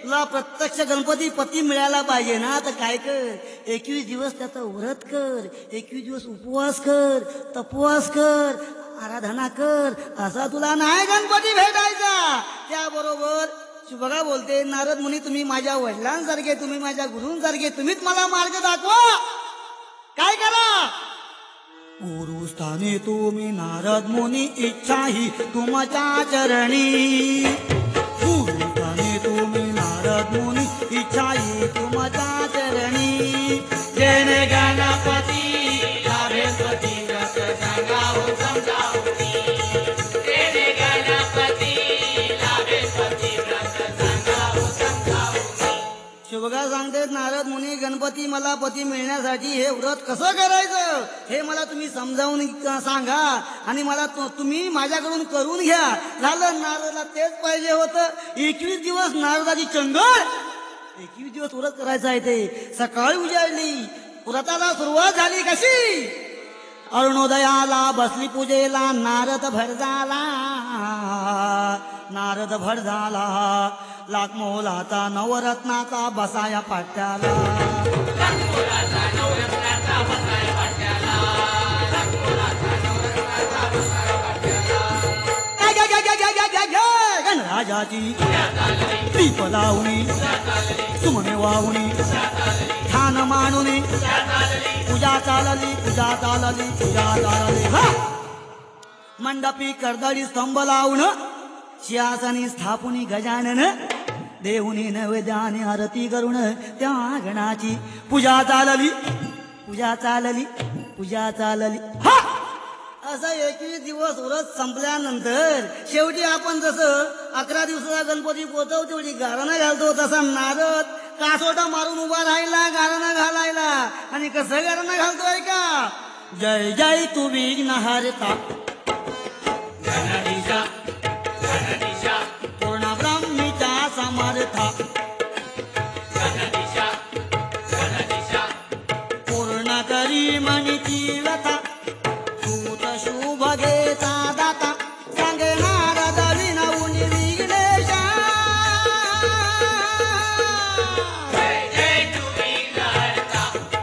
तुला प्रत्यक्ष गणपती पती मिळायला पाहिजे ना, तर काय कर, एकवीस दिवस त्याचं व्रत कर, एकवीस दिवस उपवास कर, तपवास कर, आराधना कर, असा तुला नाही गणपती भेटायचा. त्याबरोबर शुभगा बोलते, नारद मुनी तुम्ही माझ्या वडिलांसारखे, तुम्ही माझ्या गुरूंसारखे, तुम्हीच मला मार्ग दाखवा. काय करा, गुरुस्थानी तुम्ही नारद मुनी, इच्छा ही तुमच्या चरणी. गुरुस्थानी तुम्ही नारद मुनी, इच्छा ही तुमच्या चरणी. जेणे गणपती लाभेपती व्रत सांगावो समजावती. जेणे गणपती लाभेपती व्रत सांगावो समजावती. शुभगा सांगते, नारद मुनी गणपती मला पती मिळण्यासाठी हे व्रत कसं करायचं हे मला तुम्ही समजावून सांगा आणि मला तुम्ही माझ्याकडून करून घ्या. झालं, नारदला तेच पाहिजे होतं. एकवीस दिवस नारदाची चंगळ, एकवीस दिवस व्रत करायचं आहे ते. सकाळी उजाडली, व्रताला सुरुवात झाली कशी, अरुणोदयाला बसली पूजेला, नारद भर झाला, नारद भर झाला, लाख मोलाचा नवरत्नाचा बसाया पाट्याला. गणराजाची दीप लावणी, सुमने वाहुणी, ध्यान मांडुनी, पूजा चालली, पूजा चालली, पूजा चालली. हा, मंडपी कर्दळी स्तंभ लावून, सिंहासनी स्थापुनी गजानन, देऊनी नैवेद्याने आरती करून त्या गणाची पूजा चालली, पूजा चालली, पूजा चालली. हा, असं एकवीस दिवस व्रत संपल्यानंतर शेवटी आपण जसं अकरा दिवसाचा गणपती पोचवतो तेवढी गारणं घालतो, तसा नारद कासोटा मारून उभा राहिला गारणं घालायला. आणि कसं गारणं घालतोय का, जय जय तू विघ्नहर्ता, गणेशा गणेशा पूर्ण ब्रह्मीचा समर्था, गणेशा गणेशा पूर्ण करी मनीची व्यथा, तूत शुभ घेता दाता, सांगे नारद विनवून विघ्नेशा. जय जय तू विघ्नहर्ता.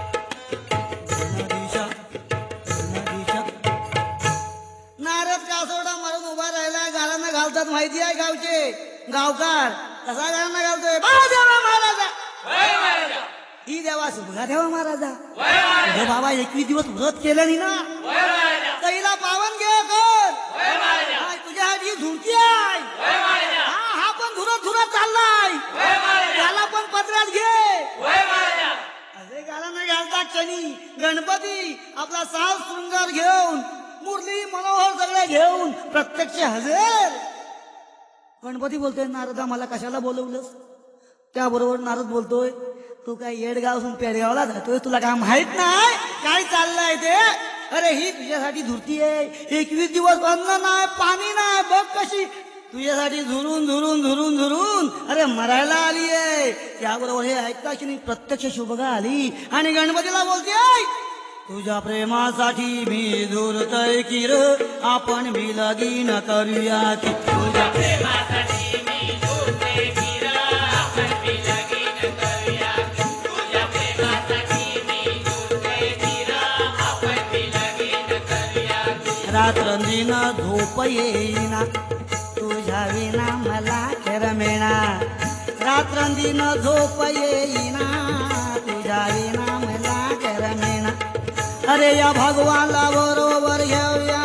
गणेशा, गणेशा. नारद कासोडा मारून उभा राहिला, गाळानं घालतात माहिती आहे गावचे गावकार. कसा गाळानं घालतोय, बा देवा महाराजा, वय महाराजा, ही देवा सुभगा देवा महाराजा. वय महाराजा, अरे बाबा एकवीस दिवस व्रत केलं नाही ना, वय महाराजा, तैला पावन घे कर. वय महाराजा, काय तुझ्यासाठी झुंकी आहे, वय महाराजा, हा हा पण धुरत धुरत चाललाय, वय महाराजा, त्याला पण पत्रात घे. वय महाराजा. असे गाळानं घालतात क्षणी गणपती आपला साज शृंगार घेऊन, मुरली मनोहर सगळे घेऊन प्रत्यक्ष हजर. गणपती बोलतोय, नारदा मला कशाला बोलवलंस. त्याबरोबर नारद बोलतोय, तू काय येडगावसून पेडगावला जातोय, तुला काय माहित नाही काय चाललंय ते. अरे ही तुझ्यासाठी धुरती आहे, एकवीस दिवस अन्न नाही पाणी नाही, बघ कशी तुझ्यासाठी झुरून झुरून झुरून झुरून अरे मरायला आली आहे. त्याबरोबर हे ऐकता की नाही प्रत्यक्ष शुभगा आली आणि गणपतीला बोलते, तुझ्या प्रेमासाठी मी झुरतय की र, आपण मी लगीन करूया की. तुझ्या प्रेमासाठी मी झुरते की र, आपण मी लगीन करूया. तुझ्या प्रेमासाठी मी झुरते की र, आपण मी लगीन करूया. रात्रंदिन झोप येईना, तुझ्या विना मला करमेना. रात्रंदिन झोप येईना, तुझ्या विना मला करमेना. अरे या भगवानला बरोबर घेऊया,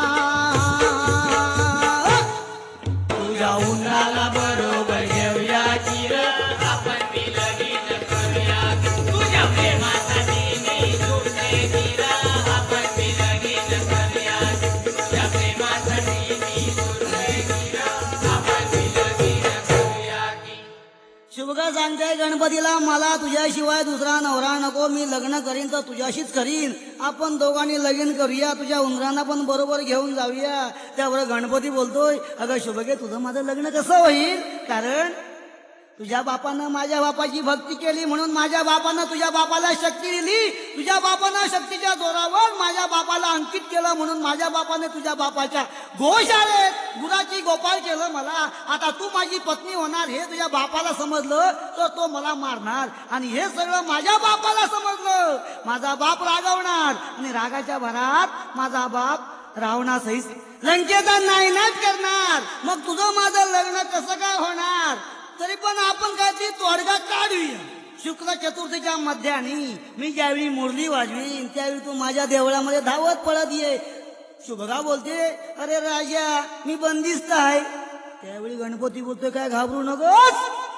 तुझ्या उंदराला बरोबर घेऊया की र, आपण मी लगीन करूया. तुझ्या प्रेमासाठी मी झुरते की र, आपण मी लगीन करूया. तुझ्या प्रेमासाठी मी झुरते की र, आपण मी लगीन करूया की. शुभगा सांगते गणपतीला, मला तुझ्याशिवाय दुसरा नवरा नको, मी लग्न करीन तर तुझ्याशीच करीन. आपण दोघांनी लगीन करूया, तुझ्या उंदरांना पण बरोबर घेऊन जाऊया. त्यावर गणपती बोलतोय, अगं शुभगे तुझं माझं लग्न कसं होईल, कारण तुझ्या बापानं माझ्या बापाची भक्ती केली म्हणून माझ्या बापानं तुझ्या बापाला शक्ती दिली, तुझ्या बापानं शक्तीच्या जोरावर माझ्या बापाला अंकित केलं, म्हणून माझ्या बापाने तुझ्या बापाच्या गोशाळेत गुराची गोपाळ केलं मला. आता तू माझी पत्नी होणार हे तुझ्या बापाला समजलं तर तो मला मारणार, आणि हे सगळं माझ्या बापाला समजलं. माझा बाप रागवणार, आणि रागाच्या भरात माझा बाप रावणासहित लंकेचा नायनाट करणार. मग तुझं माझं लग्न कसं काय होणार? तरी पण आपण काहीतरी तोडगा काढूया. शुक्ल चतुर्थीच्या मध्यानी मी ज्यावेळी मुरली वाजवीन त्यावेळी तू माझ्या देवळामध्ये धावत पळत ये. शुभगा बोलते, अरे राजा मी बंदिस्त आहे. त्यावेळी गणपती बोलतोय, काय घाबरू नकोस.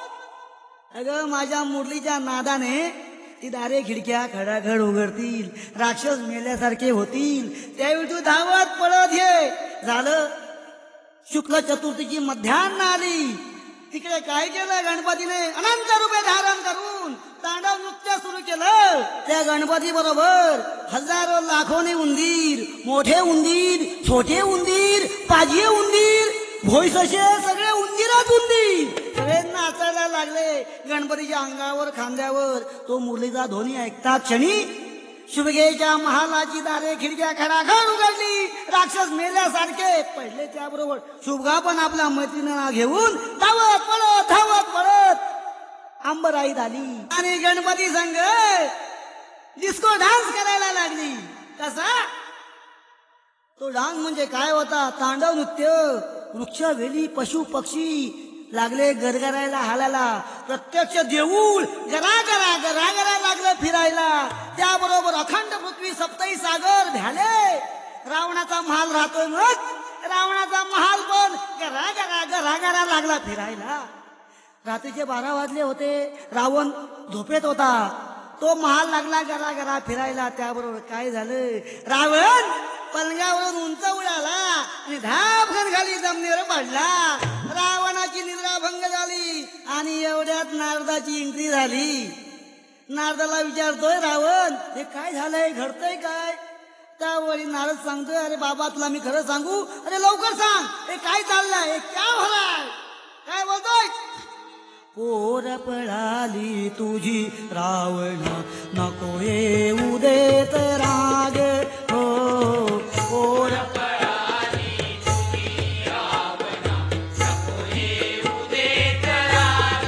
अगं माझ्या मुरलीच्या नादाने ती दारे खिडक्या खडाखड उघडतील, राक्षस मेल्यासारखे होतील. त्यावेळी तू धावत पळत ये. झालं, शुक्ल चतुर्थीची मध्यान्न आली. तिकडे काय केलं गणपतीने? अनंत रूपे धारण करून तांडव नृत्य सुरू केलं. त्या गणपती बरोबर हजारो लाखोने उंदीर, मोठे उंदीर, छोटे उंदीर, पाजिये उंदीर, भोईसशे सगळे उंदीरात उंदीर सगळे नाचायला लागले. गणपतीच्या अंगावर खांद्यावर तो मुरलीचा ध्वनी ऐकता क्षणी शुभगेच्या महालाची दारे खिडक्या खडाखड उघडली. राक्षस मेल्यासारखे पडले. त्याबरोबर शुभगा पण आपल्या मैत्रिणीला घेऊन धावत पळत धावत पळत अंबराईत आली, आणि गणपती संघ डिस्को डान्स करायला लागली. कसा तो डान्स म्हणजे काय होता? तांडव नृत्य. वृक्ष वेली पशु पक्षी लागले गरगरायला हालायला. प्रत्यक्ष देऊळ गरा गरा गरा गरा लागलं फिरायला. त्याबरोबर अखंड पृथ्वी सप्तही सागर झाले. रावणाचा महाल राहतोय, मग रावणाचा महाल पण गरा गरा गरा गरा लागला फिरायला. रात्रीचे बारा वाजले होते. रावण झोपेत होता. तो महाल लागला गरा गरा फिरायला. त्याबरोबर काय झालं? रावण पलंगावरून उंच उडाला आणि धापघन खाली जमिनीवर पडला. रावणाची निद्रा भंग झाली, आणि एवढ्यात नारदाची एंट्री झाली. नारदाला विचारतोय रावण, हे काय झालंय, घडतंय काय? त्यावेळी नारद सांगतोय, अरे बाबा तुला मी खरं सांगू? अरे लवकर सांग, हे काय चाललंय, हे क्या हो रहा? काय बोलतोय? पोर पळाली तुझी रावणा, नको येऊ देत राग. हो पोर पळाली तुझी रावणा, नको येऊ देत राग.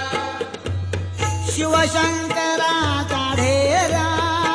शिवशंकराचा ढेरा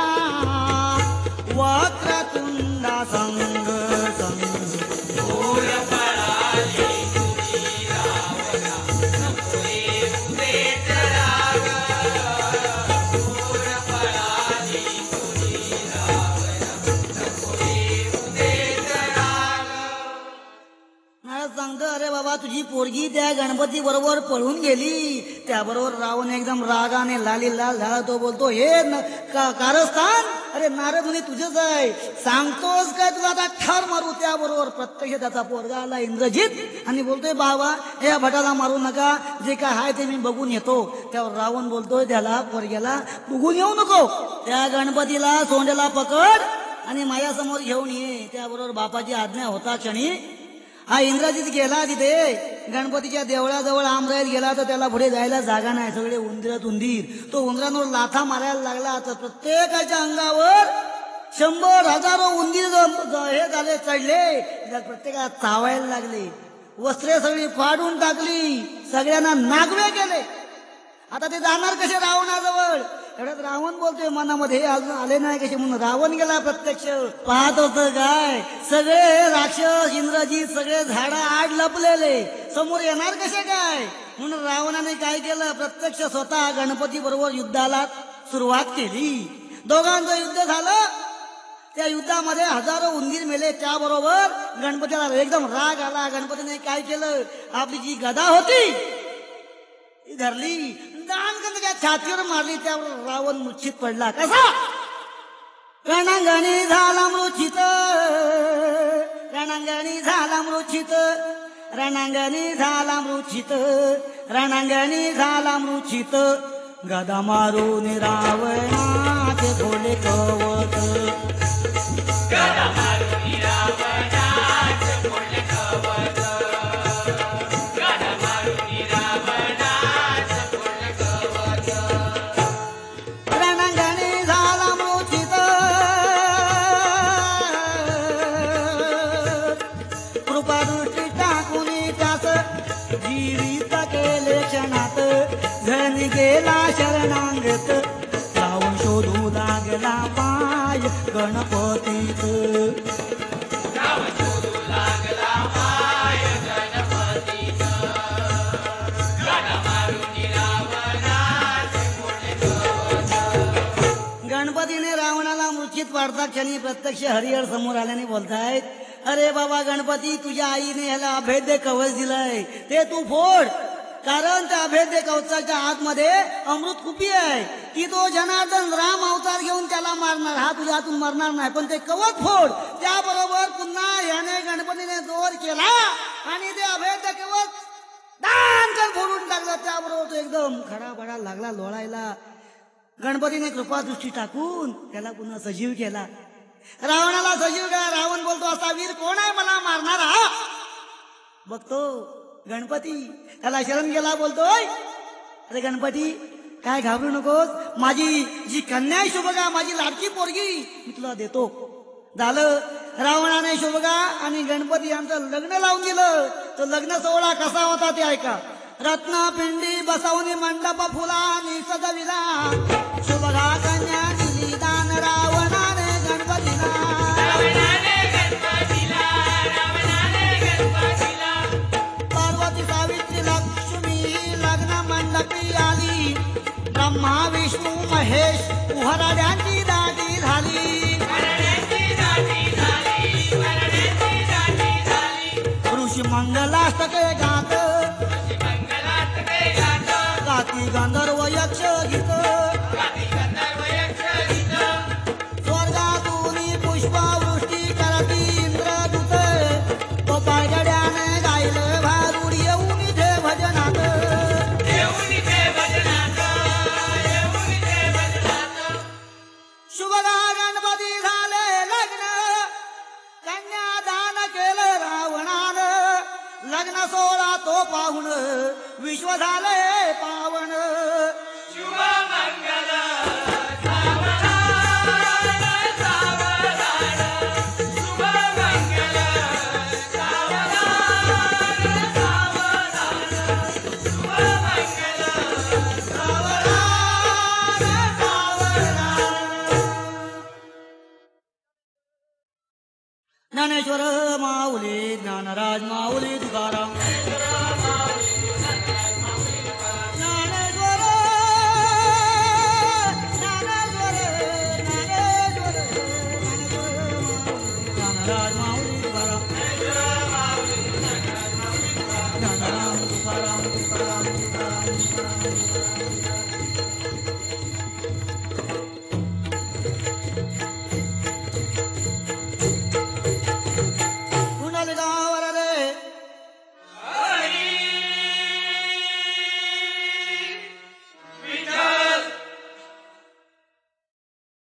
वक्रतुंडा संग संग. पोर पळाली तुझी रावणा, नको येऊ देत राग. पोर पळाली तुझी रावणा, नको येऊ देत राग. नारद सांगतो, अरे बाबा तुझी पोरगी त्या गणपती बरोबर पळून गेली. त्याबरोबर रावण एकदम रागाने लाली लाल झाला. तो बोलतो, हे न, का, कारस्थान, अरे नारद मुनी तुझंच आहे, सांगतोस काय तुला आता ठार मारू. त्याबरोबर प्रत्यक्ष त्याचा पोरगा आला इंद्रजित, आणि बोलतोय, बाबा या भटाला मारू नका, जे काय आहे ते मी बघून येतो. त्यावर रावण बोलतोय त्याला पोरग्याला, बघून येऊ नको, त्या गणपतीला सोंड्याला पकड आणि माझ्यासमोर घेऊन ये. त्याबरोबर बापाची आज्ञा होता क्षणी हा इंद्रजित गेला. तिथे गणपतीच्या देवळाजवळ आमराईत गेला तर त्याला पुढे जायला जागा नाही. सगळे उंदीरात उंदीर. तो उंदरांवर लाथा मारायला लागला. तर प्रत्येकाच्या अंगावर शंभर हजारो उंदीर हे झाले, चढले. प्रत्येकाला चावायला लागले. वस्त्रे सगळी फाडून टाकली. सगळ्यांना नागवे केले. आता ते जाणार कसे रावणाजवळ? एवढ्यात रावण बोलतोय मनामध्ये, हे अजून आले नाही कसे, म्हणून रावण गेला प्रत्यक्ष. पाहत होतं काय, सगळे राक्षस इंद्रजित सगळे झाडा आड लपलेले, समोर येणार कसे काय? म्हणून रावणाने काय केलं, प्रत्यक्ष स्वतः गणपती बरोबर युद्धाला सुरुवात केली. दोघांचं युद्ध झालं. त्या युद्धामध्ये हजारो उंदीर मेले. त्याबरोबर गणपतीला एकदम राग आला. गणपतीने काय केलं, आपली जी गदा होती ती धरली, दानगंधच्या छातीवर मारली. त्यावर रावण मूर्छित पडला. कसा? रणांगणी झाला मूर्छित, रणांगणी झाला मूर्छित, रणांगणी झाला मूर्छित, रणांगणी झाला मूर्छित. गदा मारून रावणाचे थोडे कवत, गदा मारून रावणाचे थोडे कवत, गदा मारून रावणाचे थोडे कवत. रणांगणी झाला मूर्छित, गणपतीत. नाव शोधू लागला माय गणपतीच. गणा मारून रावणाचे मोठे दोष. गणपतीने रावणाला मूर्छित पाडता क्षणी प्रत्यक्ष हरिहर समोर आल्याने बोलतायत, अरे बाबा गणपती, तुझ्या आईने ह्याला अभेद्य कवच दिलंय, ते तू फोड. कारण त्या अभेद्य कवचाच्या आतमध्ये अमृत कुपी आहे, की तो जनार्दन राम अवतार घेऊन त्याला मारणार. हा तुझ्या हातून मरणार नाही, पण ते कवच फोड. त्याबरोबर पुन्हा याने गणपतीने जोर केला आणि ते अभेद्य कवच दानकन फोडून टाकलं. त्याबरोबर तो एकदम खडाबडा लागला लोळायला. गणपतीने कृपादृष्टी टाकून त्याला पुन्हा सजीव केला. रावणाला सजीव केला. रावण बोलतो, असा वीर कोण आहे मला मारणारा? बघतो गणपती त्याला शरण गेला. बोलतोय, अरे गणपती काय घाबरू नकोस, माझी जी कन्या आहे शुभगा, माझी लाडकी पोरगी मी तुला देतो. झालं. रावणाने शुभगा आणि गणपती यांचं लग्न लावून दिलं. तो लग्न सोहळा कसा होता ते ऐका. रत्नपिंडी बसवणी मंडप फुलांनी सजविला, शुभगा कन्या दिली दान रावणाने गणपतीला. रावणाने गणपतीला, रावणाने गणपतीला. पार्वती सावित्री लक्ष्मी लग्न मंडपी आली, ब्रह्मा विष्णू महेश उहराड्यांची दाटी झाली. वरड्याची दाटी झाली, वरड्याची दाटी झाली. ऋषी मंगलाष्टके गात, ऋषी मंगलाष्टके गात. गाती गंधर्व यक्ष गीत, गाती गंधर्व यक्ष गीत. स्वर्गातून पुष्पवृष्टी करती इंद्रदूत, तो पायगड्याने गायलं भारुड येऊन इथे भजनात. येऊन इथे भजनात, येऊन इथे भजनात. शुभगा गणपती झाले लग्न, कन्यादान केलं रावणानं. लग्न सोहळा तो पाहुण विश्व झाले पावन. शुभ मंगल सावधान, सावधान. शुभ मंगल सावधान, सावधान. शुभ मंगल सावधान, सावधान. ज्ञानेश्वर माऊली ज्ञानराज माऊली तुकाराम. ज्ञानेश्वर ज्ञानेश्वर ज्ञानेश्वर ज्ञानेश्वर ज्ञानराज